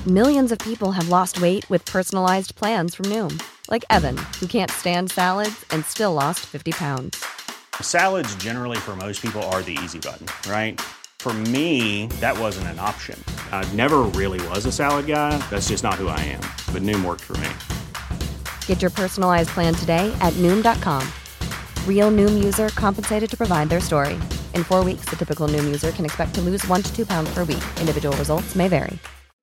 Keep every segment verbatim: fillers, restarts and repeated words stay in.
Millions of people have lost weight with personalized plans from Noom. Like Evan, who can't stand salads and still lost fifty pounds. Salads generally for most people are the easy button, right? For me, that wasn't an option. I never really was a salad guy. That's just not who I am. But Noom worked for me. Get your personalized plan today at Noom dot com. Real Noom user compensated to provide their story. In four weeks, the typical Noom user can expect to lose one to two pounds per week. Individual results may vary.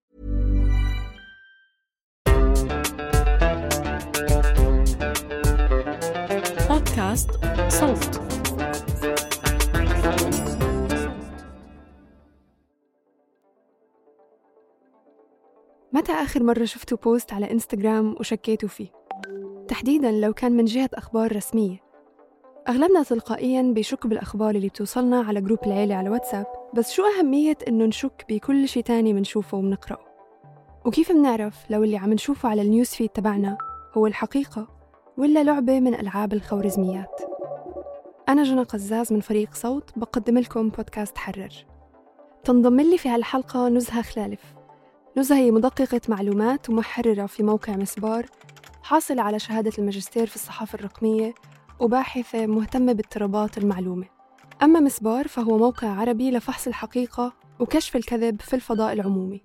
بودكاست صوت. متى آخر مرة شفتوا بوست على إنستغرام وشكيتوا فيه؟ تحديداً لو كان من جهة أخبار رسمية. أغلبنا تلقائياً بيشك بالأخبار اللي بتوصلنا على جروب العيلة على واتساب، بس شو أهمية إنه نشك بكل شي تاني منشوفه ومنقرأه؟ وكيف منعرف لو اللي عم نشوفه على النيوز فيد تبعنا هو الحقيقة ولا لعبة من ألعاب الخوارزميات؟ أنا جنى قزاز من فريق صوت بقدم لكم بودكاست حرر. تنضم لي في هالحلقة نزهة خلالف. نزهة هي مدققة معلومات ومحررة في موقع مسبار، حاصلة على شهادة الماجستير في الصحافة الرقمية وباحثة مهتمة باضطرابات المعلومة. أما مسبار فهو موقع عربي لفحص الحقيقة وكشف الكذب في الفضاء العمومي.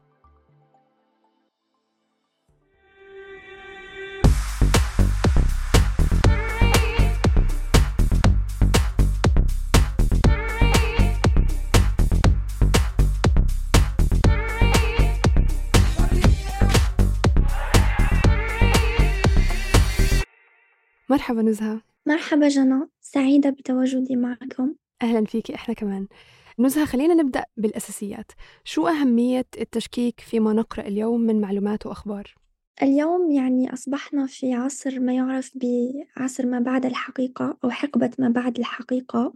مرحبا نزهة. مرحبا جنى، سعيدة بتواجدي معكم. أهلا فيكي، إحنا كمان. نزهة، خلينا نبدأ بالأساسيات. شو أهمية التشكيك فيما نقرأ اليوم من معلومات وأخبار؟ اليوم يعني أصبحنا في عصر ما يعرف بعصر ما بعد الحقيقة أو حقبة ما بعد الحقيقة،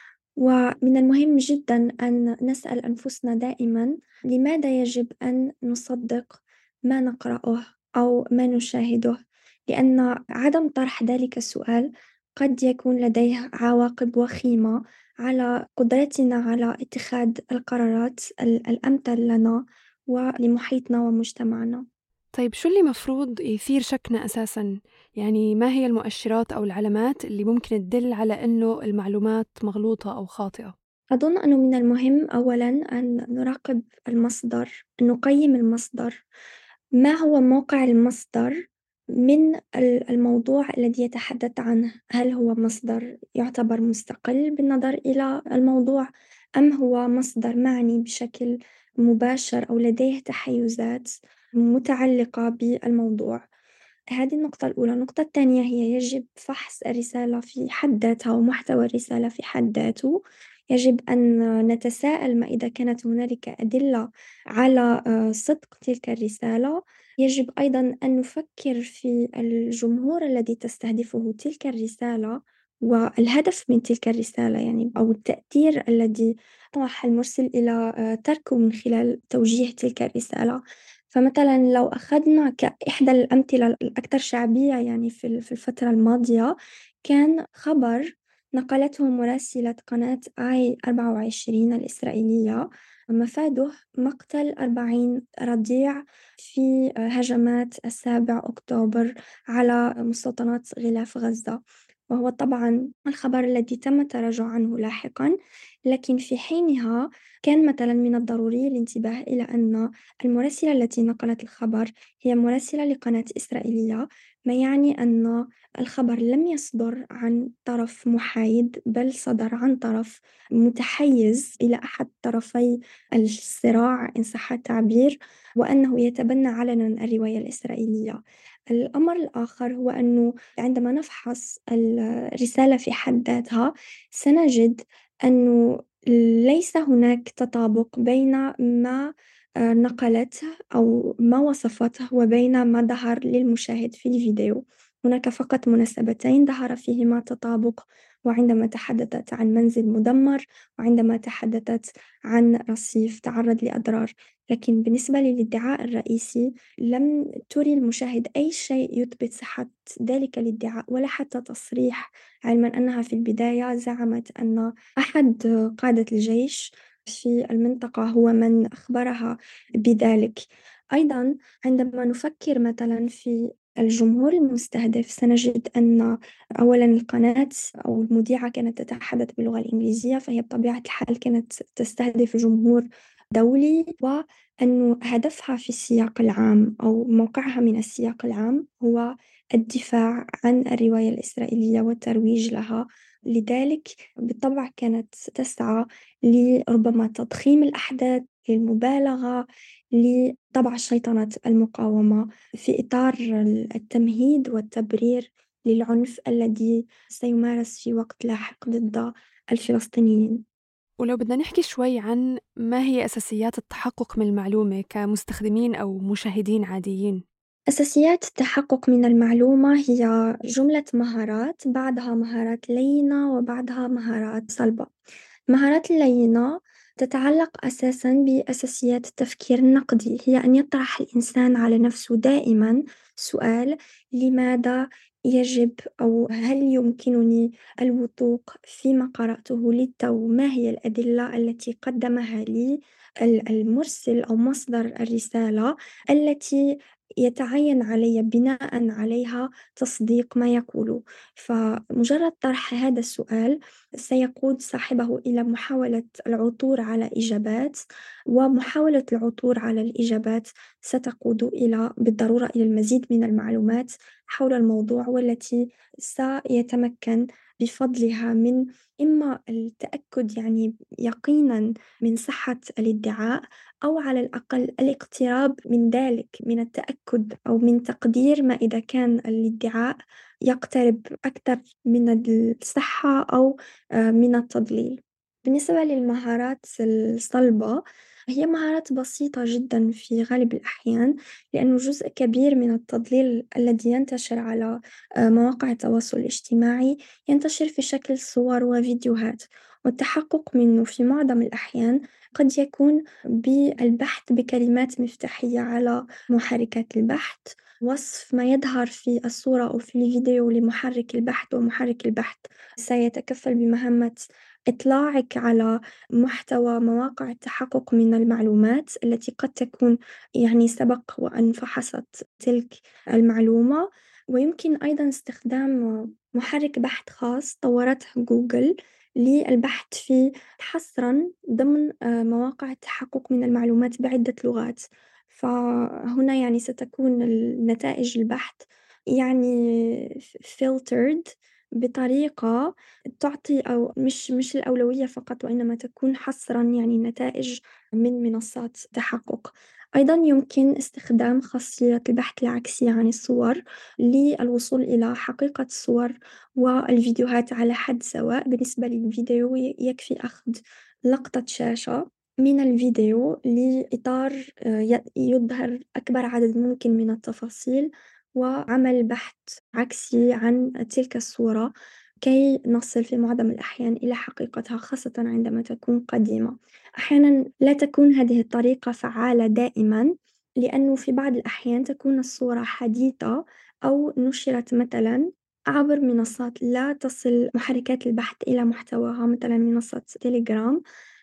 ومن المهم جدا أن نسأل أنفسنا دائما لماذا يجب أن نصدق ما نقرأه أو ما نشاهده، لأن عدم طرح ذلك السؤال قد يكون لديه عواقب وخيمة على قدرتنا على اتخاذ القرارات الأمثل لنا ولمحيطنا ومجتمعنا. طيب شو اللي مفروض يثير شكنا أساساً؟ يعني ما هي المؤشرات أو العلامات اللي ممكن تدل على أنه المعلومات مغلوطة أو خاطئة؟ أظن أنه من المهم أولاً أن نراقب المصدر، أن نقيم المصدر. ما هو موقع المصدر من الموضوع الذي يتحدث عنه؟ هل هو مصدر يعتبر مستقل بالنظر إلى الموضوع، أم هو مصدر معني بشكل مباشر أو لديه تحيزات متعلقة بالموضوع؟ هذه النقطة الأولى. النقطة الثانية هي يجب فحص الرسالة في حد ذاتها ومحتوى الرسالة في حد ذاته. يجب أن نتساءل ما إذا كانت هنالك أدلة على صدق تلك الرسالة. يجب أيضا أن نفكر في الجمهور الذي تستهدفه تلك الرسالة والهدف من تلك الرسالة، يعني أو التأثير الذي يطمح المرسل إلى تركه من خلال توجيه تلك الرسالة. فمثلا لو أخذنا كإحدى الأمثلة الأكثر شعبية يعني في الفترة الماضية، كان خبر نقلته مراسلة قناة آي أربعة وعشرين الإسرائيلية مفاده مقتل أربعين رضيع في هجمات السابع أكتوبر على مستوطنات غلاف غزة، وهو طبعا الخبر الذي تم التراجع عنه لاحقا. لكن في حينها كان مثلا من الضروري الانتباه إلى أن المراسلة التي نقلت الخبر هي مراسلة لقناة إسرائيلية، ما يعني أن الخبر لم يصدر عن طرف محايد، بل صدر عن طرف متحيز إلى أحد طرفي الصراع إن صح التعبير، وأنه يتبنى علنا الرواية الإسرائيلية. الأمر الآخر هو أنه عندما نفحص الرسالة في حد ذاتها سنجد أنه ليس هناك تطابق بين ما نقلته أو ما وصفته وبين ما ظهر للمشاهد في الفيديو. هناك فقط مناسبتين ظهر فيهما تطابق، وعندما تحدثت عن منزل مدمر وعندما تحدثت عن رصيف تعرض لأضرار. لكن بالنسبة للادعاء الرئيسي لم تري المشاهد أي شيء يثبت صحة ذلك الادعاء ولا حتى تصريح، علما أنها في البداية زعمت أن أحد قادة الجيش في المنطقة هو من أخبرها بذلك. أيضًا عندما نفكر مثلًا في الجمهور المستهدف سنجد أن أولًا القناة أو المذيعة كانت تتحدث باللغة الإنجليزية، فهي بطبيعة الحال كانت تستهدف جمهور دولي، وأنه هدفها في السياق العام أو موقعها من السياق العام هو الدفاع عن الرواية الإسرائيلية والترويج لها. لذلك بالطبع كانت تسعى لربما تضخيم الأحداث، للمبالغة، لطبع شيطنة المقاومة في إطار التمهيد والتبرير للعنف الذي سيمارس في وقت لاحق ضد الفلسطينيين. ولو بدنا نحكي شوي عن ما هي أساسيات التحقق من المعلومة كمستخدمين أو مشاهدين عاديين؟ أساسيات التحقق من المعلومة هي جملة مهارات، بعدها مهارات لينة وبعدها مهارات صلبة. المهارات اللينة تتعلق أساسًا بأساسيات التفكير النقدي، هي أن يطرح الإنسان على نفسه دائمًا سؤال: لماذا يجب أو هل يمكنني الوثوق فيما قرأته للتو؟ ما هي الأدلة التي قدمها لي ال- المرسل أو مصدر الرسالة التي يتعين علي بناء عليها تصديق ما يقوله؟ فمجرد طرح هذا السؤال سيقود صاحبه إلى محاولة العثور على إجابات، ومحاولة العثور على الإجابات ستقود إلى بالضرورة إلى المزيد من المعلومات حول الموضوع، والتي سيتمكن بفضلها من إما التأكد يعني يقينا من صحة الادعاء، أو على الأقل الاقتراب من ذلك، من التأكد أو من تقدير ما إذا كان الادعاء يقترب أكثر من الصحة أو آه، من التضليل. بالنسبة للمهارات الصلبة، هي مهارات بسيطة جدا في غالب الأحيان، لأنه جزء كبير من التضليل الذي ينتشر على آه، مواقع التواصل الاجتماعي ينتشر في شكل صور وفيديوهات، والتحقق منه في معظم الأحيان قد يكون بالبحث بكلمات مفتاحية على محركات البحث، وصف ما يظهر في الصورة أو في الفيديو لمحرك البحث، ومحرك البحث سيتكفل بمهمة إطلاعك على محتوى مواقع التحقق من المعلومات التي قد تكون يعني سبق وأن فحصت تلك المعلومة. ويمكن أيضا استخدام محرك بحث خاص طورته جوجل للبحث في حصرا ضمن آه، مواقع التحقق من المعلومات بعدة لغات. فهنا يعني ستكون نتائج البحث يعني filtered بطريقة تعطي أو مش مش الأولوية فقط، وإنما تكون حصرًا يعني نتائج من منصات تحقق. أيضًا يمكن استخدام خاصية البحث العكسي عن الصور للوصول إلى حقيقة الصور والفيديوهات على حد سواء. بالنسبة للفيديو ي يكفي أخذ لقطة شاشة من الفيديو لإطار آآ ي يظهر أكبر عدد ممكن من التفاصيل، وعمل بحث عكسي عن تلك الصورة كي نصل في معظم الأحيان إلى حقيقتها، خاصة عندما تكون قديمة. أحيانًا لا تكون هذه الطريقة فعالة دائمًا، لأنه في بعض الأحيان تكون الصورة حديثة أو نُشرت مثلًا عبر منصات لا تصل محركات البحث إلى محتواها، مثلًا منصة تليجرام،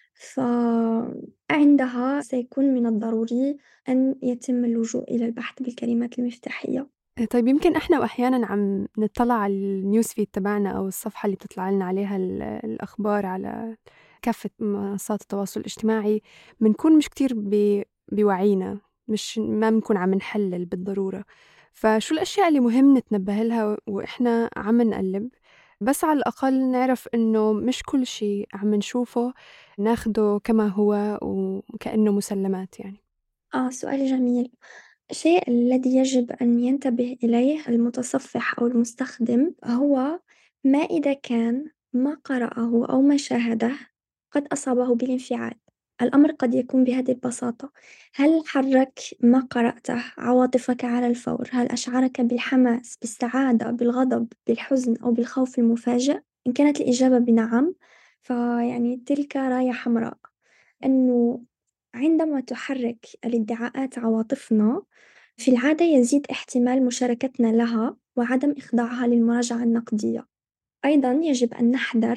فعندها سيكون من الضروري أن يتم اللجوء إلى البحث بالكلمات المفتاحية. طيب يمكن إحنا وأحيانًا عم نطلع على الnews feed تبعنا أو الصفحة اللي بتطلع لنا عليها ال الأخبار على كافة منصات التواصل الاجتماعي، بنكون مش كتير ب بوعينا، مش ما بنكون عم نحلل بالضرورة، فشو الأشياء اللي مهم نتنبه لها وإحنا عم نقلب، بس على الأقل نعرف إنه مش كل شي عم نشوفه ناخده كما هو وكأنه مسلمات يعني. آه، سؤال جميل. الشيء الذي يجب أن ينتبه إليه المتصفح أو المستخدم هو ما إذا كان ما قرأه أو ما شاهده قد أصابه بالانفعال. الأمر قد يكون بهذه البساطة: هل حرك ما قرأته عواطفك على الفور؟ هل أشعرك بالحماس، بالسعادة، بالغضب، بالحزن أو بالخوف المفاجئ؟ إن كانت الإجابة بنعم، فيعني تلك راية حمراء، أنه عندما تحرك الادعاءات عواطفنا في العادة يزيد احتمال مشاركتنا لها وعدم إخضاعها للمراجعة النقدية. أيضًا يجب أن نحذر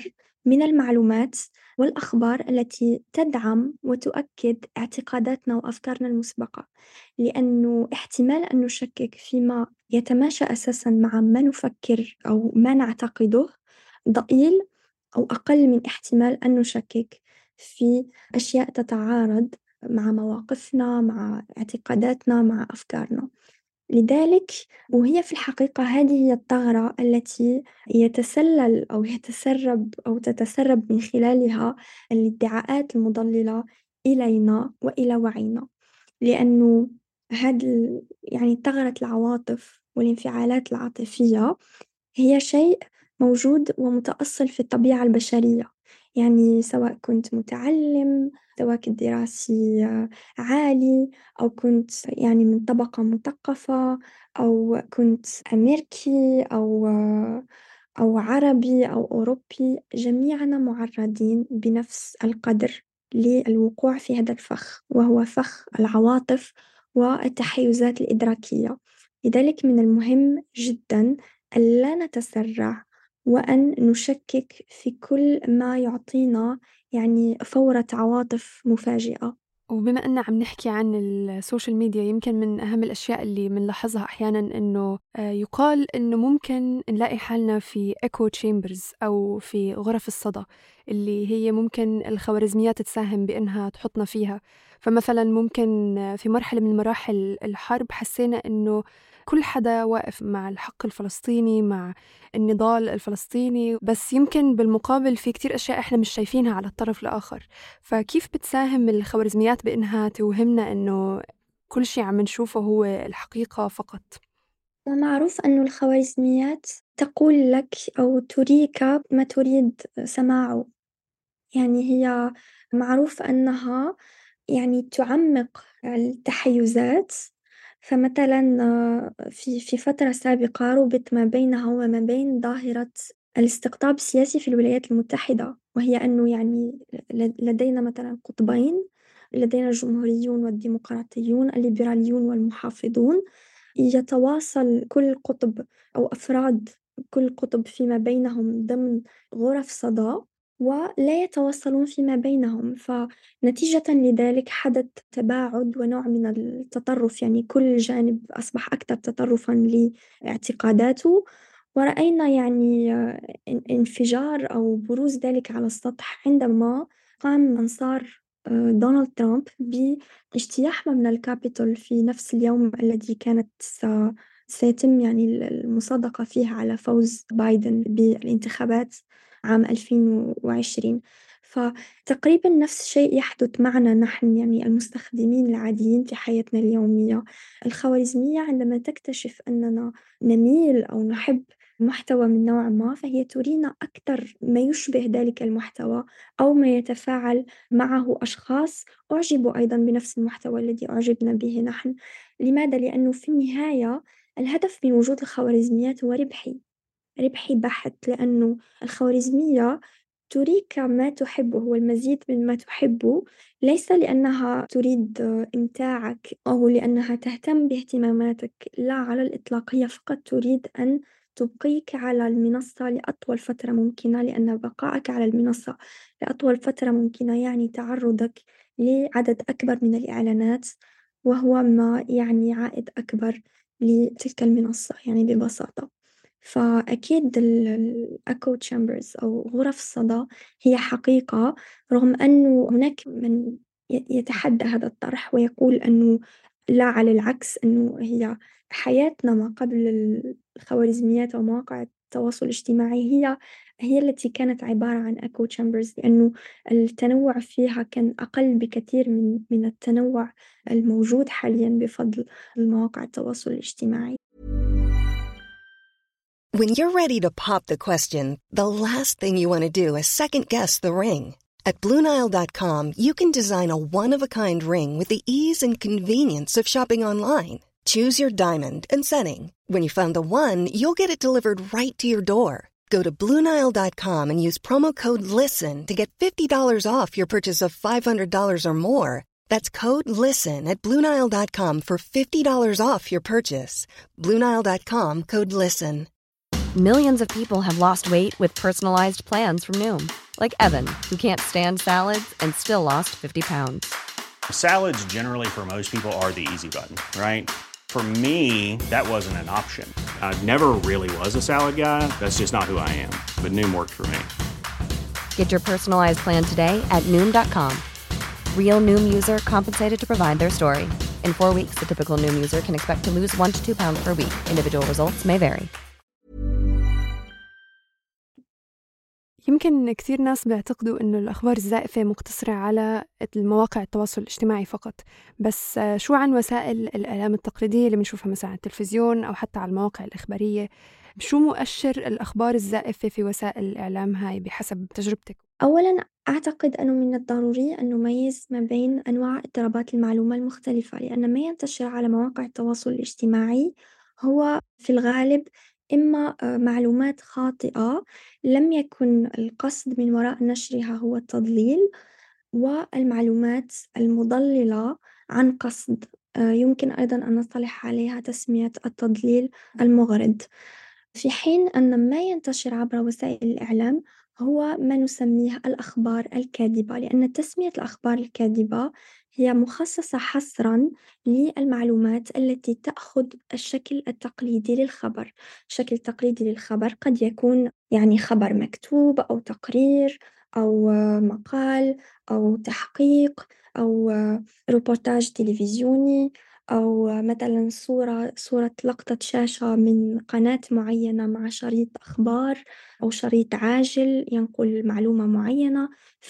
من المعلومات والأخبار التي تدعم وتؤكد اعتقاداتنا وأفكارنا المسبقة، لأنه احتمال أن نشكك فيما يتماشى أساساً مع ما نفكر أو ما نعتقده ضئيل، أو أقل من احتمال أن نشكك في أشياء تتعارض مع مواقفنا، مع اعتقاداتنا، مع أفكارنا. لذلك وهي في الحقيقة هذه هي الثغرة التي يتسلل أو يتسرب أو تتسرب من خلالها الادعاءات المضللة إلينا وإلى وعينا، لأنه هذا يعني ثغرة العواطف والانفعالات العاطفية هي شيء موجود ومتأصل في الطبيعة البشرية. يعني سواء كنت متعلم، سواء كنت دراسي عالي، أو كنت يعني من طبقة مثقفة، أو كنت أمريكي أو أو عربي أو أوروبي، جميعنا معرضين بنفس القدر للوقوع في هذا الفخ، وهو فخ العواطف والتحيزات الإدراكية. لذلك من المهم جداً ألا نتسرع وأن نشكك في كل ما يعطينا يعني فورة عواطف مفاجئة. وبما أننا عم نحكي عن السوشيال ميديا، يمكن من أهم الأشياء اللي منلاحظها أحياناً إنه يقال إنه ممكن نلاقي حالنا في إيكو تشامبرز أو في غرف الصدى اللي هي ممكن الخوارزميات تساهم بأنها تحطنا فيها. فمثلاً ممكن في مرحلة من مراحل الحرب حسينا إنه كل حدا واقف مع الحق الفلسطيني، مع النضال الفلسطيني، بس يمكن بالمقابل في كتير أشياء إحنا مش شايفينها على الطرف الآخر. فكيف بتساهم الخوارزميات بإنها توهمنا إنه كل شيء عم نشوفه هو الحقيقة فقط؟ معروف أن الخوارزميات تقول لك أو تريك ما تريد سماعه. يعني هي معروف أنها يعني تعمق التحيزات. فمثلا في في فترة سابقة ربط ما بينها وما بين ظاهرة الاستقطاب السياسي في الولايات المتحدة، وهي أنه يعني لدينا مثلا قطبين، لدينا الجمهوريون والديمقراطيون، الليبراليون والمحافظون، يتواصل كل قطب أو أفراد كل قطب فيما بينهم ضمن غرف صدى، ولا يتواصلون فيما بينهم. فنتيجة لذلك حدث تباعد ونوع من التطرف، يعني كل جانب أصبح أكثر تطرفاً لاعتقاداته، ورأينا يعني انفجار أو بروز ذلك على السطح عندما قام أنصار دونالد ترامب باجتياح مبنى الكابيتول في نفس اليوم الذي كانت سيتم يعني المصادقة فيه على فوز بايدن بالانتخابات عام ألفين وعشرين. فتقريبا نفس الشيء يحدث معنا نحن، يعني المستخدمين العاديين في حياتنا اليومية. الخوارزمية عندما تكتشف أننا نميل أو نحب محتوى من نوع ما، فهي ترينا أكثر ما يشبه ذلك المحتوى أو ما يتفاعل معه أشخاص أعجبوا أيضا بنفس المحتوى الذي أعجبنا به نحن. لماذا؟ لأنه في النهاية الهدف من وجود الخوارزميات هو ربحي ربحي بحت، لأنه الخوارزمية تريك ما تحبه والمزيد من ما تحبه، ليس لأنها تريد إمتاعك أو لأنها تهتم باهتماماتك، لا على الإطلاق. هي فقط تريد أن تبقيك على المنصة لأطول فترة ممكنة، لأن بقائك على المنصة لأطول فترة ممكنة يعني تعرضك لعدد أكبر من الإعلانات، وهو ما يعني عائد أكبر لتلك المنصة يعني ببساطة. فأكيد الأكو تشامبرز أو غرف الصدى هي حقيقة، رغم أنه هناك من يتحدى هذا الطرح ويقول أنه لا، على العكس، أنه هي حياتنا ما قبل الخوارزميات ومواقع التواصل الاجتماعي هي هي التي كانت عبارة عن أكو تشامبرز، لأنه التنوع فيها كان أقل بكثير من من التنوع الموجود حاليا بفضل المواقع التواصل الاجتماعي. When you're ready to pop the question, the last thing you want to do is second-guess the ring. At Blue Nile dot com, you can design a one-of-a-kind ring with the ease and convenience of shopping online. Choose your diamond and setting. When you find the one, you'll get it delivered right to your door. Go to Blue Nile dot com and use promo code LISTEN to get fifty dollars off your purchase of five hundred dollars or more. That's code LISTEN at Blue Nile dot com for fifty dollars off your purchase. Blue Nile dot com, code LISTEN. Millions of people have lost weight with personalized plans from Noom, Like Evan, who can't stand salads and still lost fifty pounds. Salads generally for most people are the easy button, right? For me, that wasn't an option. I never really was a salad guy. That's just not who I am. But Noom worked for me. Get your personalized plan today at Noom dot com. Real Noom user compensated to provide their story. In four weeks, the typical Noom user can expect to lose one to two pounds per week. Individual results may vary. يمكن كثير ناس بيعتقدوا إنه الأخبار الزائفة مقتصرة على المواقع التواصل الاجتماعي فقط، بس شو عن وسائل الإعلام التقليدية اللي بنشوفها مثلا على التلفزيون أو حتى على المواقع الإخبارية؟ شو مؤشر الأخبار الزائفة في وسائل الإعلام هاي بحسب تجربتك؟ أولاً أعتقد أنه من الضروري أن نميز ما بين أنواع اضطرابات المعلومة المختلفة، لأن ما ينتشر على مواقع التواصل الاجتماعي هو في الغالب إما معلومات خاطئة لم يكن القصد من وراء نشرها هو التضليل، والمعلومات المضللة عن قصد يمكن أيضاً أن نصطلح عليها تسمية التضليل المغرض، في حين أن ما ينتشر عبر وسائل الإعلام هو ما نسميه الأخبار الكاذبة، لأن تسمية الأخبار الكاذبة هي مخصصة حصراً للمعلومات التي تأخذ الشكل التقليدي للخبر. الشكل التقليدي للخبر قد يكون يعني خبر مكتوب أو تقرير أو مقال أو تحقيق أو روبورتاج تلفزيوني أو مثلاً صورة صورة لقطة شاشة من قناة معينة مع شريط أخبار أو شريط عاجل ينقل معلومة معينة،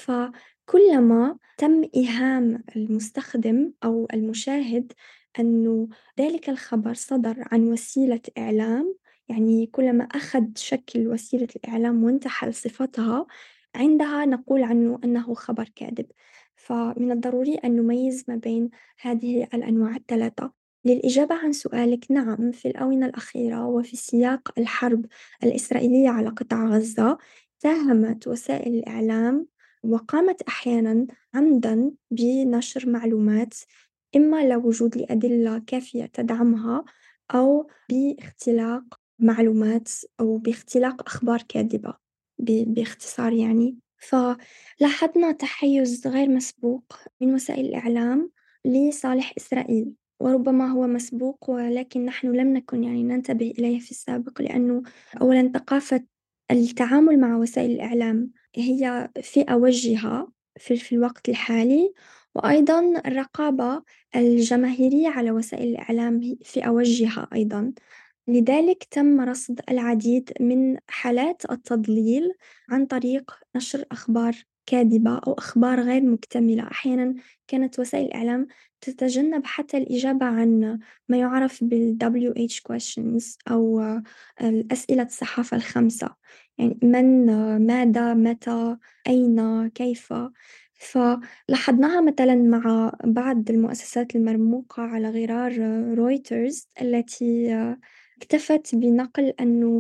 فكلما تم إيهام المستخدم أو المشاهد أنه ذلك الخبر صدر عن وسيلة إعلام، يعني كلما أخذ شكل وسيلة الإعلام وانتحل صفتها، عندها نقول عنه أنه خبر كاذب. فمن الضروري أن نميز ما بين هذه الأنواع الثلاثة. للإجابة عن سؤالك، نعم، في الآونة الأخيرة وفي سياق الحرب الإسرائيلية على قطاع غزة ساهمت وسائل الإعلام وقامت أحياناً عمداً بنشر معلومات إما لا وجود لأدلة كافية تدعمها أو باختلاق معلومات أو باختلاق أخبار كاذبة باختصار يعني. فلاحظنا تحيز غير مسبوق من وسائل الإعلام لصالح إسرائيل، وربما هو مسبوق ولكن نحن لم نكن يعني ننتبه إليه في السابق، لأنه أولاً ثقافة التعامل مع وسائل الإعلام هي في أوجها في, في الوقت الحالي، وأيضاً الرقابة الجماهيرية على وسائل الإعلام في أوجها أيضاً. لذلك تم رصد العديد من حالات التضليل عن طريق نشر أخبار كاذبة أو أخبار غير مكتملة. أحياناً كانت وسائل الإعلام تتجنب حتى الإجابة عن ما يعرف بال دبليو إتش questions أو الأسئلة الصحافة الخمسة، يعني من، ماذا، متى، أين، كيف. فلاحظناها مثلا مع بعض المؤسسات المرموقة على غرار رويترز التي اكتفت بنقل أنه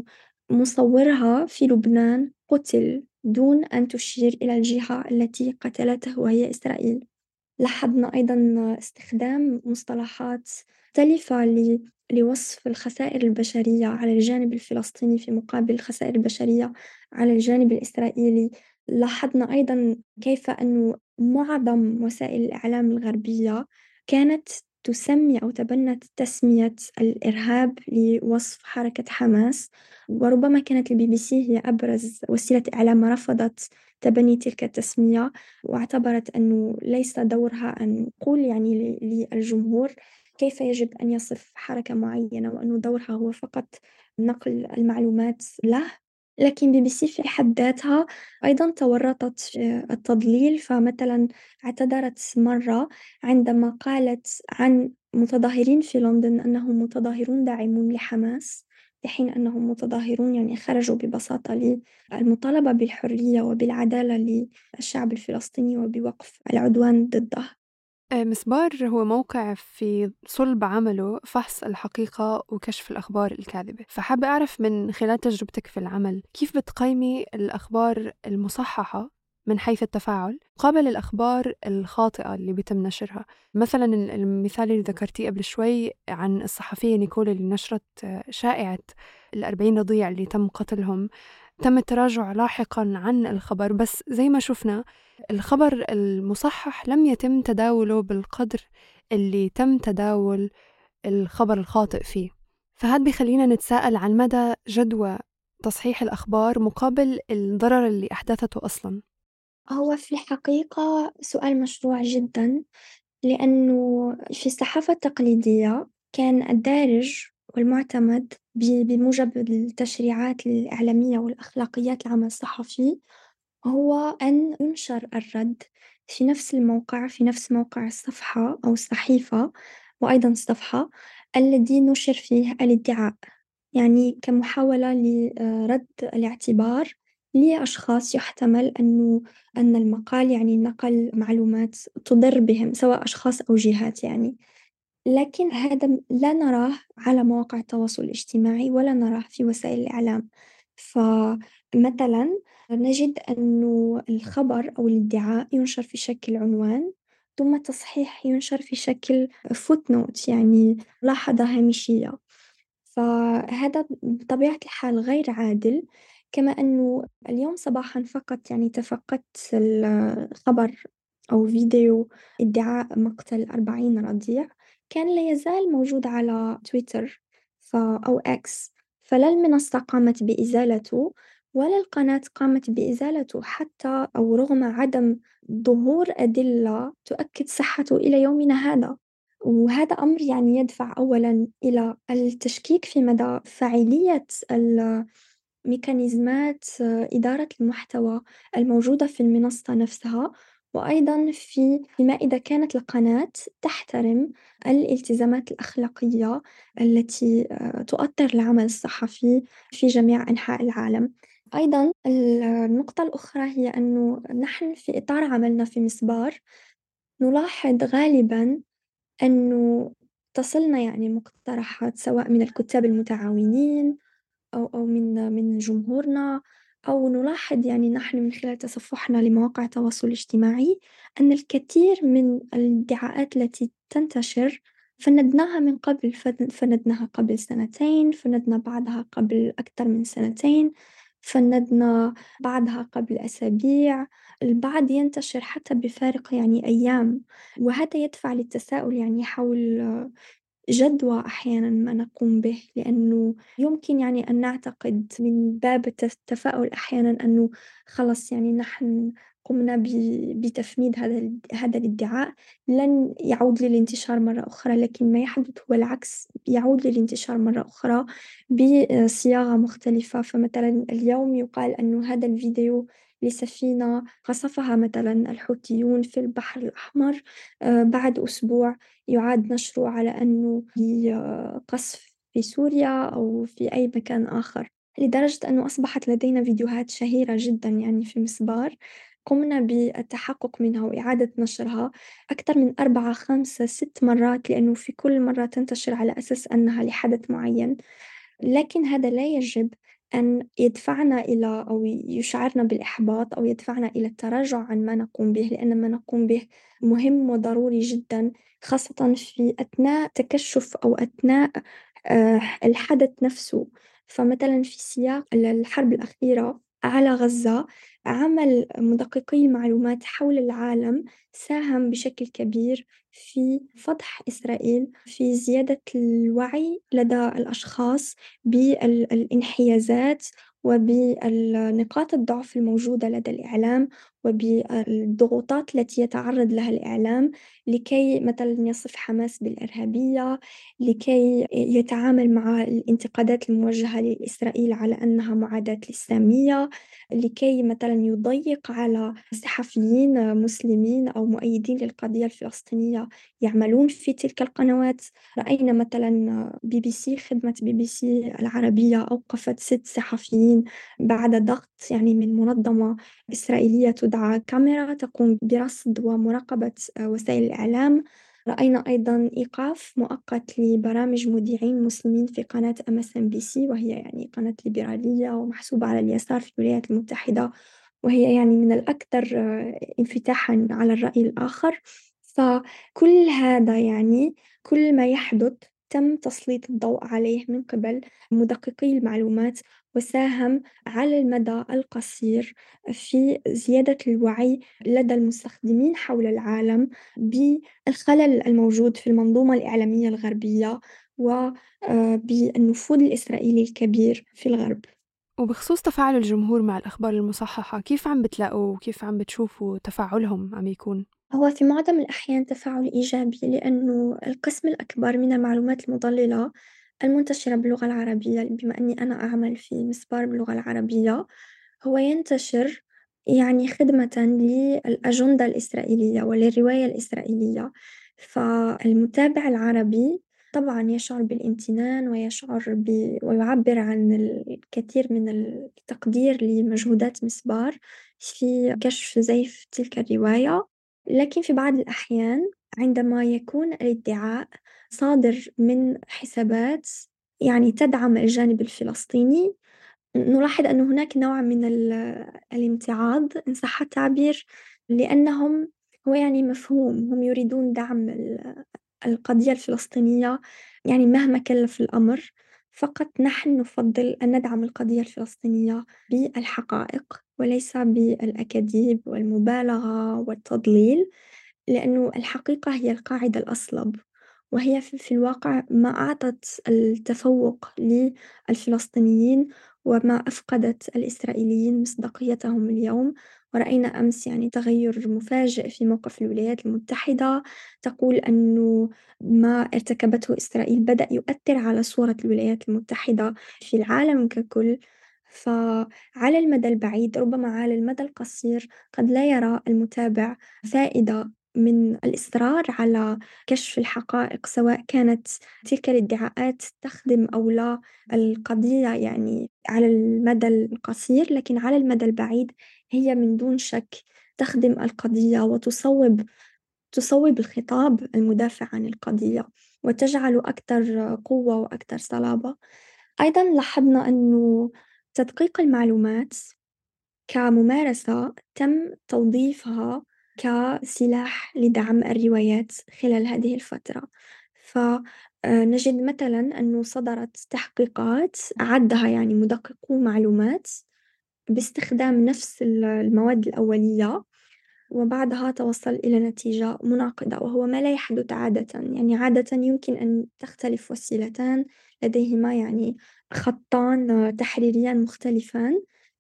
مصورها في لبنان قتل دون أن تشير إلى الجهة التي قتلته وهي إسرائيل. لاحظنا أيضاً استخدام مصطلحات مختلفة لوصف الخسائر البشرية على الجانب الفلسطيني في مقابل الخسائر البشرية على الجانب الإسرائيلي. لاحظنا أيضاً كيف أنه معظم وسائل الإعلام الغربية كانت تسمي أو تبنت تسمية الإرهاب لوصف حركة حماس، وربما كانت البي بي سي هي أبرز وسيلة إعلام رفضت تبني تلك التسمية، واعتبرت أنه ليس دورها أن تقول يعني للجمهور كيف يجب أن يصف حركة معينة، وأنه دورها هو فقط نقل المعلومات له. لكن بي بي سي في حد ذاتها أيضاً تورطت في التضليل، فمثلاً اعتذرت مرة عندما قالت عن متظاهرين في لندن أنهم متظاهرون داعمون لحماس، في حين أنهم متظاهرون يعني خرجوا ببساطة للمطالبة بالحرية وبالعدالة للشعب الفلسطيني وبوقف العدوان ضده. مسبار هو موقع في صلب عمله فحص الحقيقة وكشف الأخبار الكاذبة، فحابة أعرف من خلال تجربتك في العمل كيف بتقيمي الأخبار المصححة من حيث التفاعل قابل الأخبار الخاطئة اللي بيتم نشرها. مثلا المثال اللي ذكرتيه قبل شوي عن الصحفية نيكول اللي نشرت شائعة الأربعين رضيع اللي تم قتلهم تم التراجع لاحقاً عن الخبر، بس زي ما شفنا الخبر المصحح لم يتم تداوله بالقدر اللي تم تداول الخبر الخاطئ فيه. فهذا بيخلينا نتساءل عن مدى جدوى تصحيح الأخبار مقابل الضرر اللي أحدثته أصلاً. هو في الحقيقة سؤال مشروع جدا، لأنه في الصحافة التقليدية كان الدارج والمعتمد ب- بموجب التشريعات الإعلامية والأخلاقيات العمل الصحفي هو أن ينشر الرد في نفس الموقع، في نفس موقع الصفحة أو الصحيفة، وأيضا الصفحة الذي نشر فيه الادعاء، يعني كمحاولة لرد الاعتبار لأشخاص يحتمل أنه أن المقال يعني نقل معلومات تضر بهم، سواء أشخاص أو جهات يعني. لكن هذا لا نراه على مواقع التواصل الاجتماعي ولا نراه في وسائل الإعلام. فمثلا نجد أنه الخبر أو الادعاء ينشر في شكل عنوان، ثم تصحيح ينشر في شكل فوتنوت، يعني ملاحظة هامشية. فهذا بطبيعة الحال غير عادل. كما أنه اليوم صباحا فقط يعني تفقدت الخبر أو فيديو ادعاء مقتل أربعين رضيع، كان لا يزال موجود على تويتر ف... أو إكس، فلا المنصة قامت بإزالته ولا القناة قامت بإزالته، حتى أو رغم عدم ظهور أدلة تؤكد صحته إلى يومنا هذا. وهذا أمر يعني يدفع أولا إلى التشكيك في مدى فاعلية الميكانيزمات إدارة المحتوى الموجودة في المنصة نفسها، وأيضا في فيما إذا كانت القناة تحترم الالتزامات الأخلاقية التي تؤطر العمل الصحفي في جميع أنحاء العالم. أيضا النقطة الأخرى هي أنه نحن في إطار عملنا في مسبار نلاحظ غالبا أنه تصلنا يعني مقترحات سواء من الكتاب المتعاونين أو أو من من جمهورنا، أو نلاحظ يعني نحن من خلال تصفحنا لمواقع التواصل الاجتماعي أن الكثير من الادعاءات التي تنتشر فندناها من قبل، فن- فندناها قبل سنتين، فندنا بعضها قبل أكثر من سنتين، فندنا بعضها قبل أسابيع، البعض ينتشر حتى بفارق يعني أيام. وهذا يدفع للتساؤل يعني حول جدوى أحيانا ما نقوم به، لأنه يمكن يعني أن نعتقد من باب التف- التفاؤل أحيانا أنه خلص يعني نحن قمنا ب- بتفنيد هذا ال- هذا الادعاء، لن يعود للانتشار مرة أخرى. لكن ما يحدث هو العكس، يعود للانتشار مرة أخرى بصياغة مختلفة. فمثلا اليوم يقال أنه هذا الفيديو لسفينة قصفها مثلا الحوثيون في البحر الأحمر، آه، بعد أسبوع يعاد نشره على أنه قصف في سوريا أو في أي مكان آخر، لدرجة أنه أصبحت لدينا فيديوهات شهيرة جدا يعني في مسبار قمنا بالتحقق منها وإعادة نشرها أكثر من أربعة خمسة ست مرات، لأنه في كل مرة تنتشر على أساس أنها لحدث معين. لكن هذا لا يجب أن يدفعنا إلى أو يشعرنا بالإحباط أو يدفعنا إلى التراجع عن ما نقوم به، لأن ما نقوم به مهم وضروري جدا، خاصة في أثناء تكشف أو أثناء آه، الحدث نفسه. فمثلا في سياق الحرب الأخيرة على غزة، عمل مدققي المعلومات حول العالم ساهم بشكل كبير في فضح إسرائيل، في زيادة الوعي لدى الأشخاص بالانحيازات وبالنقاط الضعف الموجودة لدى الإعلام وبالضغوطات التي يتعرض لها الإعلام لكي مثلا يصف حماس بالإرهابية، لكي يتعامل مع الانتقادات الموجهة لإسرائيل على أنها معاداة الإسلامية، لكي مثلا يضيق على صحفيين مسلمين أو مؤيدين للقضية الفلسطينية يعملون في تلك القنوات. رأينا مثلا بي بي سي، خدمة بي بي سي العربية أوقفت ست صحفيين بعد ضغط يعني من منظمة إسرائيلية تدعى كاميرا تقوم برصد ومراقبة وسائل الإعلام. رأينا أيضا إيقاف مؤقت لبرامج مذيعين مسلمين في قناة أم اس إم بي سي، وهي يعني قناة ليبرالية ومحسوبة على اليسار في الولايات المتحدة، وهي يعني من الأكثر آه، انفتاحا على الرأي الآخر. فكل هذا يعني كل ما يحدث تم تسليط الضوء عليه من قبل مدققي المعلومات، وساهم على المدى القصير في زيادة الوعي لدى المستخدمين حول العالم بالخلل الموجود في المنظومة الإعلامية الغربية وبالنفوذ الإسرائيلي الكبير في الغرب. وبخصوص تفاعل الجمهور مع الأخبار المصححة، كيف عم بتلاقوا وكيف عم بتشوفوا تفاعلهم عم يكون؟ هو في معظم الأحيان تفاعل إيجابي، لأنه القسم الأكبر من المعلومات المضللة المنتشرة باللغة العربية، بما أني أنا أعمل في مسبار باللغة العربية، هو ينتشر يعني خدمة للأجندة الإسرائيلية وللرواية الإسرائيلية. فالمتابع العربي طبعا يشعر بالامتنان ويشعر ب... ويعبر عن الكثير من التقدير لمجهودات مسبار في كشف زيف تلك الرواية. لكن في بعض الأحيان عندما يكون الادعاء صادر من حسابات يعني تدعم الجانب الفلسطيني، نلاحظ أن هناك نوع من ال- الامتعاض إن صح التعبير، لأنهم هو يعني مفهوم هم يريدون دعم ال- القضية الفلسطينية يعني مهما كلف الأمر. فقط نحن نفضل أن ندعم القضية الفلسطينية بالحقائق وليس بالأكاذيب والمبالغة والتضليل، لأنه الحقيقة هي القاعدة الأصلب، وهي في في الواقع ما أعطت التفوق للفلسطينيين وما أفقدت الإسرائيليين مصداقيتهم اليوم. ورأينا أمس يعني تغير مفاجئ في موقف الولايات المتحدة، تقول أنه ما ارتكبته إسرائيل بدأ يؤثر على صورة الولايات المتحدة في العالم ككل. فعلى المدى البعيد ربما على المدى القصير قد لا يرى المتابع فائدة من الإصرار على كشف الحقائق، سواء كانت تلك الادعاءات تخدم أو لا القضية يعني على المدى القصير، لكن على المدى البعيد هي من دون شك تخدم القضية وتصوب تصوب الخطاب المدافع عن القضية وتجعله أكثر قوة وأكثر صلابة. أيضا لاحظنا أنه تدقيق المعلومات كممارسة تم توظيفها كسلاح لدعم الروايات خلال هذه الفترة. فنجد مثلا أنه صدرت تحقيقات عدها يعني مدققو معلومات باستخدام نفس المواد الأولية، وبعدها توصل إلى نتيجة مناقضة، وهو ما لا يحدث عادة. يعني عادة يمكن أن تختلف وسيلتان لديهما يعني خطان تحريريان مختلفان،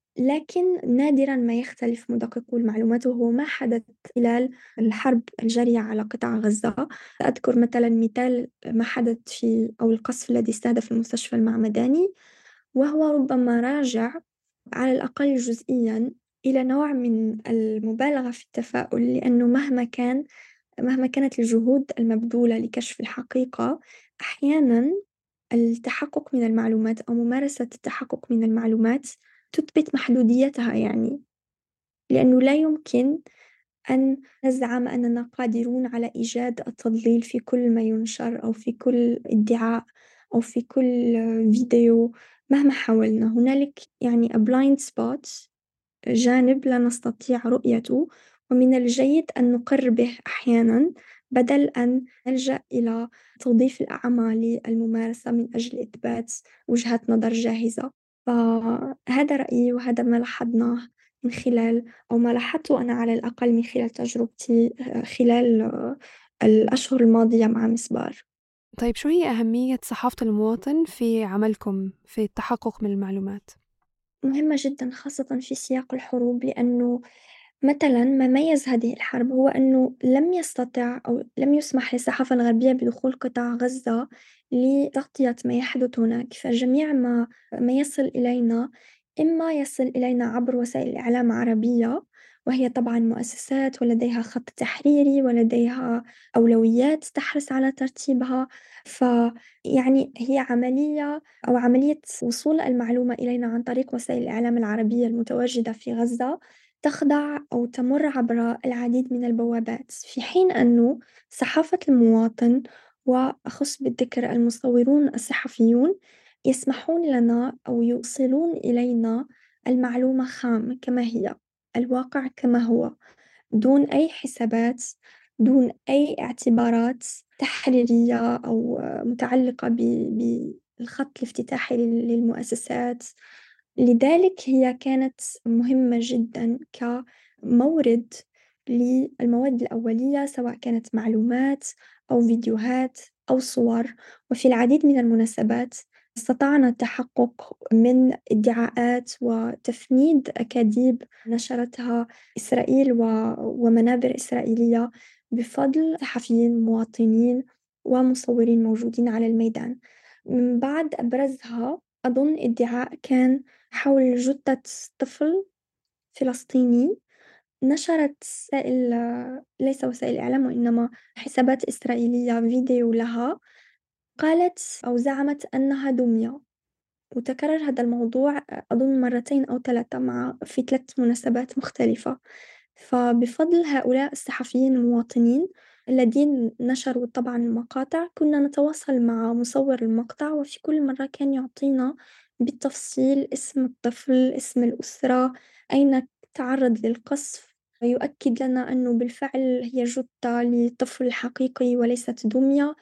لكن نادرا ما يختلف مدققو المعلومات، وهو ما حدث خلال الحرب الجارية على قطاع غزة. أذكر مثلا مثال ما حدث في أو القصف الذي استهدف المستشفى المعمداني، وهو ربما راجع على الأقل جزئيا إلى نوع من المبالغة في التفاؤل، لأنه مهما كان مهما كانت الجهود المبذولة لكشف الحقيقة، أحيانا التحقق من المعلومات أو ممارسة التحقق من المعلومات تثبت محدوديتها. يعني لأنه لا يمكن أن نزعم أننا قادرون على إيجاد التضليل في كل ما ينشر أو في كل ادعاء أو في كل فيديو. مهما حاولنا هنالك يعني a blind spot، جانب لا نستطيع رؤيته، ومن الجيد أن نقر به أحيانا بدل أن نلجأ إلى توظيف الأعمى للممارسة من أجل إثبات وجهة نظر جاهزة. فهذا رأيي وهذا ما لاحظناه من خلال أو ما لاحظته أنا على الأقل من خلال تجربتي خلال الأشهر الماضية مع مسبار. طيب شو هي أهمية صحافة المواطن في عملكم في التحقق من المعلومات؟ مهمة جدا خاصة في سياق الحروب، لأنه مثلا ما ميز هذه الحرب هو أنه لم يستطع أو لم يسمح للصحافة الغربية بدخول قطاع غزة لتغطية ما يحدث هناك. فجميع ما ما يصل إلينا إما يصل إلينا عبر وسائل الإعلام عربية، وهي طبعا مؤسسات ولديها خط تحريري ولديها أولويات تحرص على ترتيبها. فيعني هي عملية أو عملية وصول المعلومة إلينا عن طريق وسائل الإعلام العربية المتواجدة في غزة تخضع أو تمر عبر العديد من البوابات، في حين أنه صحافة المواطن وأخص بالذكر المصورون الصحفيون يسمحون لنا أو يوصلون إلينا المعلومة خام كما هي، الواقع كما هو، دون أي حسابات، دون أي اعتبارات تحريرية أو متعلقة بالخط الافتتاحي للمؤسسات. لذلك هي كانت مهمة جدا كمورد للمواد الأولية، سواء كانت معلومات أو فيديوهات أو صور. وفي العديد من المناسبات استطعنا التحقق من ادعاءات وتفنيد أكاذيب نشرتها إسرائيل و- ومنابر إسرائيلية بفضل صحفيين مواطنين ومصورين موجودين على الميدان. من بعد أبرزها أظن ادعاء كان حول جثة طفل فلسطيني، نشرت وسائل، ليس وسائل إعلام وإنما حسابات إسرائيلية، فيديو لها قالت أو زعمت أنها دمية. وتكرر هذا الموضوع أظن مرتين أو ثلاثة مع في ثلاث مناسبات مختلفة. فبفضل هؤلاء الصحفيين المواطنين الذين نشروا طبعا المقاطع، كنا نتواصل مع مصور المقطع، وفي كل مرة كان يعطينا بالتفصيل اسم الطفل، اسم الأسرة، أين تعرض للقصف، ويؤكد لنا أنه بالفعل هي جثة لطفل حقيقي وليست دمية.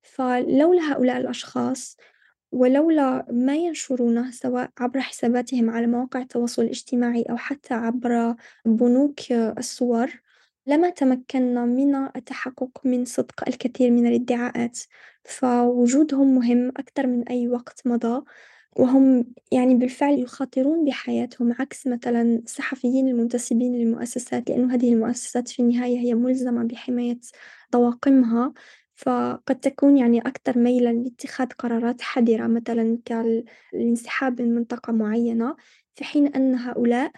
فلولا هؤلاء الأشخاص ولولا ما ينشرونه سواء عبر حساباتهم على مواقع التواصل الاجتماعي أو حتى عبر بنوك الصور، لما تمكنا من التحقق من صدق الكثير من الادعاءات. فوجودهم مهم أكثر من أي وقت مضى، وهم يعني بالفعل يخاطرون بحياتهم عكس مثلا الصحفيين المنتسبين للمؤسسات، لأن هذه المؤسسات في النهاية هي ملزمة بحماية طواقمها. فقد تكون يعني أكثر ميلا لاتخاذ قرارات حذرة، مثلا كالانسحاب من منطقة معينة، في حين أن هؤلاء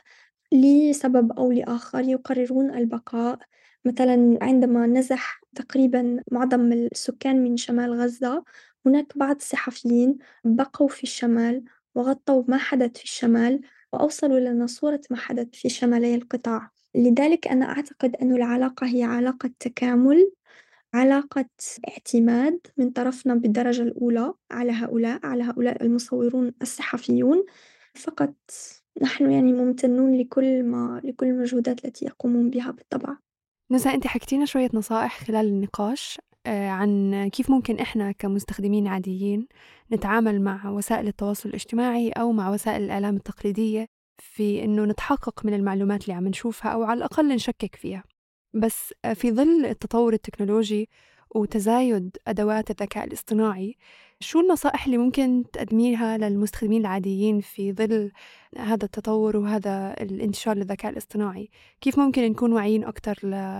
لسبب أو لآخر يقررون البقاء. مثلا عندما نزح تقريبا معظم السكان من شمال غزة، هناك بعض الصحفيين بقوا في الشمال وغطوا ما حدث في الشمال، وأوصلوا لنا صورة ما حدث في شمالي القطاع. لذلك أنا أعتقد أن العلاقة هي علاقة تكامل، علاقة اعتماد من طرفنا بالدرجة الأولى على هؤلاء على هؤلاء المصورون الصحفيون فقط. نحن يعني ممتنون لكل ما لكل المجهودات التي يقومون بها بالطبع. نزهة، أنت حكيتينا شوية نصائح خلال النقاش آه، عن كيف ممكن إحنا كمستخدمين عاديين نتعامل مع وسائل التواصل الاجتماعي أو مع وسائل الإعلام التقليدية في إنه نتحقق من المعلومات اللي عم نشوفها أو على الأقل نشكك فيها. بس آه، في ظل التطور التكنولوجي وتزايد أدوات الذكاء الاصطناعي، شو النصائح اللي ممكن تقدميها للمستخدمين العاديين في ظل هذا التطور وهذا الانتشار للذكاء الاصطناعي؟ كيف ممكن نكون واعيين أكتر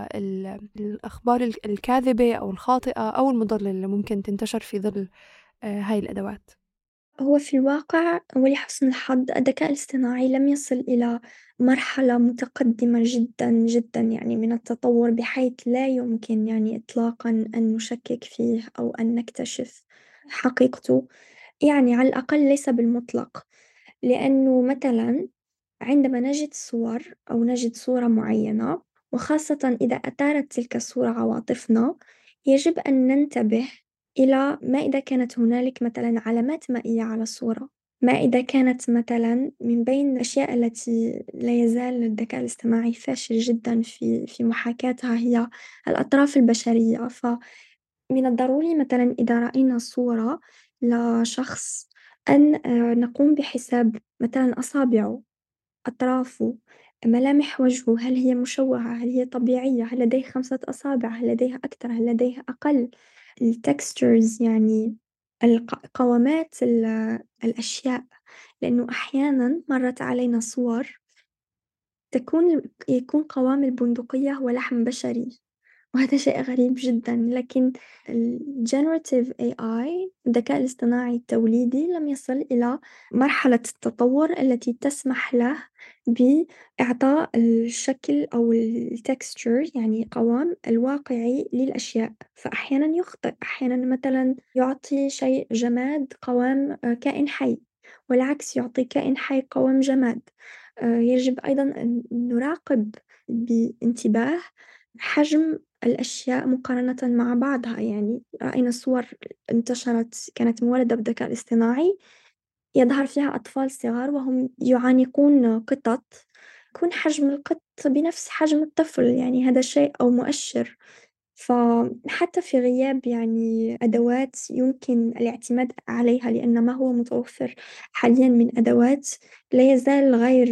للأخبار الكاذبة أو الخاطئة أو المضللة اللي ممكن تنتشر في ظل آه، هاي الأدوات؟ هو في الواقع ولحسن الحظ الذكاء الاصطناعي لم يصل إلى مرحلة متقدمة جدا جدا يعني من التطور، بحيث لا يمكن يعني إطلاقا أن نشكك فيه أو أن نكتشف حقيقته، يعني على الأقل ليس بالمطلق. لأنه مثلا عندما نجد صور أو نجد صورة معينة، وخاصة إذا أثارت تلك الصورة عواطفنا، يجب أن ننتبه إلى ما إذا كانت هنالك مثلا علامات مائية على الصورة، ما إذا كانت مثلا من بين الأشياء التي لا يزال الذكاء الاصطناعي فاشل جدا في في محاكاتها هي الأطراف البشرية. فمن الضروري مثلا إذا رأينا صورة لشخص أن آه، نقوم بحساب مثلا أصابعه، أطرافه، ملامح وجهه، هل هي مشوهة، هل هي طبيعية، هل لديه خمسة أصابع، هل لديها أكثر، هل لديها أقل. التكستشرز يعني الق- قوامات ال- الأشياء، لأنه أحيانا مرت علينا صور تكون يكون قوام البندقية هو لحم بشري، وهذا شيء غريب جدا. لكن ال Generative إيه آي الذكاء الاصطناعي التوليدي لم يصل إلى مرحلة التطور التي تسمح له بإعطاء الشكل أو ال texture يعني قوام الواقعي للأشياء. فأحيانا يخطئ، أحيانا مثلا يعطي شيء جماد قوام آه، كائن حي، والعكس يعطي كائن حي قوام جماد. آه، يجب أيضا أن نراقب بانتباه حجم الأشياء مقارنة مع بعضها. يعني رأينا صور انتشرت كانت مولدة بالذكاء الاصطناعي يظهر فيها أطفال صغار وهم يعانقون قطط، يكون حجم القط بنفس حجم الطفل، يعني هذا شيء أو مؤشر فحتى في غياب يعني أدوات يمكن الاعتماد عليها، لأن ما هو متوفر حاليًا من أدوات لا يزال غير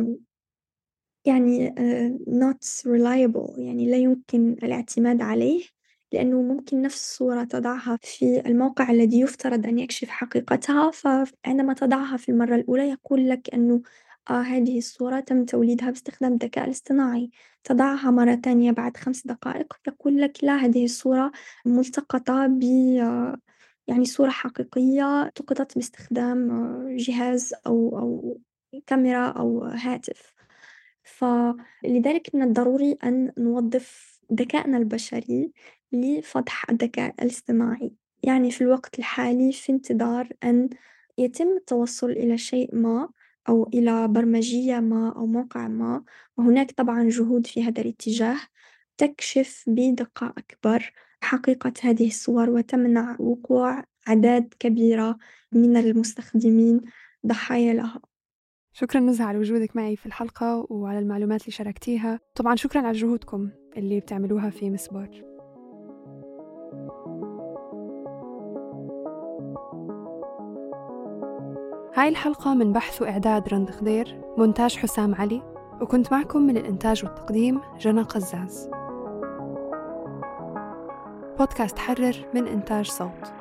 يعني آآ not reliable، يعني لا يمكن الاعتماد عليه، لأنه ممكن نفس الصورة تضعها في الموقع الذي يفترض أن يكشف حقيقتها، فعندما تضعها في المرة الأولى يقول لك إنه آه هذه الصورة تم توليدها باستخدام الذكاء الاصطناعي، تضعها مرة تانية بعد خمس دقائق يقول لك لا، هذه الصورة ملتقطة ب يعني صورة حقيقية التقطت باستخدام جهاز أو أو كاميرا أو هاتف. فلذلك من الضروري أن نوظف ذكائنا البشري لفضح الذكاء الاصطناعي، يعني في الوقت الحالي في انتظار أن يتم التوصل إلى شيء ما أو إلى برمجية ما أو موقع ما، وهناك طبعًا جهود في هذا الاتجاه تكشف بدقة أكبر حقيقة هذه الصور وتمنع وقوع أعداد كبيرة من المستخدمين ضحايا لها. شكراً نزهة على وجودك معي في الحلقة وعلى المعلومات اللي شاركتيها. طبعاً شكراً على جهودكم اللي بتعملوها في مسبار. هاي الحلقة من بحث وإعداد رند خضير، مونتاج حسام علي، وكنت معكم من الإنتاج والتقديم جنى قزاز. بودكاست حرر من إنتاج صوت.